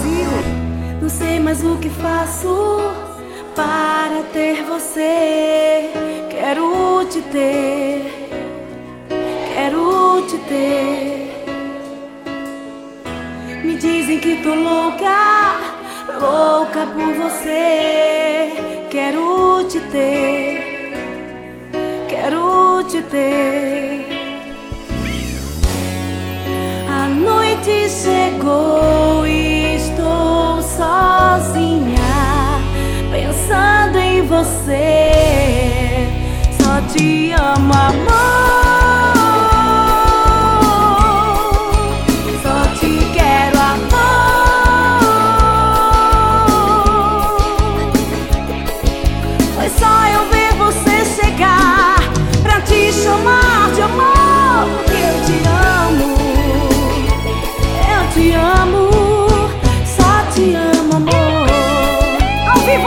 Brasil. Não sei mais o que faço para ter você. Quero te ter, quero te ter. Me dizem que tô louca, louca por você. Quero te ter, quero te ter. A noite chegou e estou sozinha, pensando em você. Só te amo, amor. Só te quero, amor. Foi só eu ver você chegar pra te chamar de amor, porque eu te amo. Eu te amo, só te amo, amor. Ao vivo!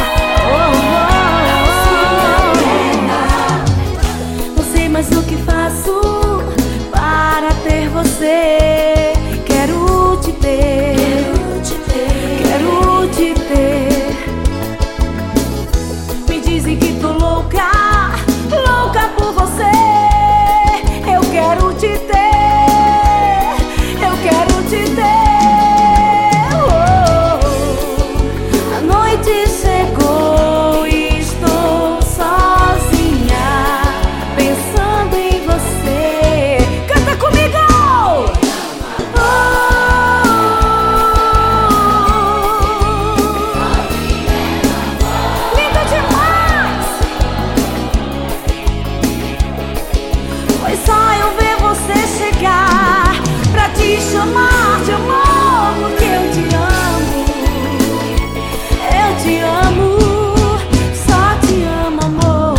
Não sei mais o que faço para ter você. Quero te ter, quero te ter. Me dizem que tô louca, louca por você. Eu quero te ter. A noite chegou e estou sozinha, pensando em você. Canta comigo! Lindo demais! Foi só eu ver você chegar pra te chamar de amor, porque eu te amo. Eu te amo, só te amo, amor.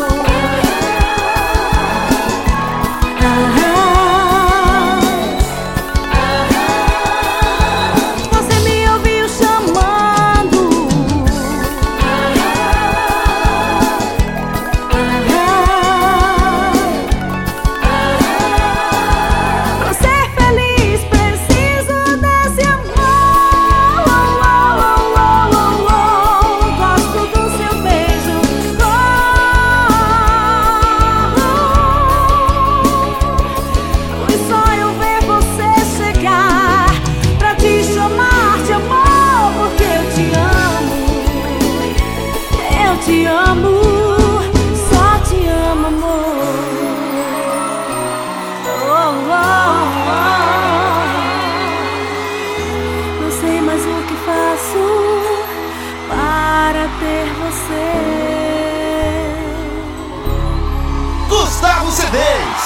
Você me ouviu chamando. Pra ser feliz preciso desse amor. Gosto do seu beijo. Foi só eu ver você chegar pra te chamar de amor, porque eu te amo. Eu te amo, só te amo, amor. Não sei mais o que faço para ter você. Gustavo CDs.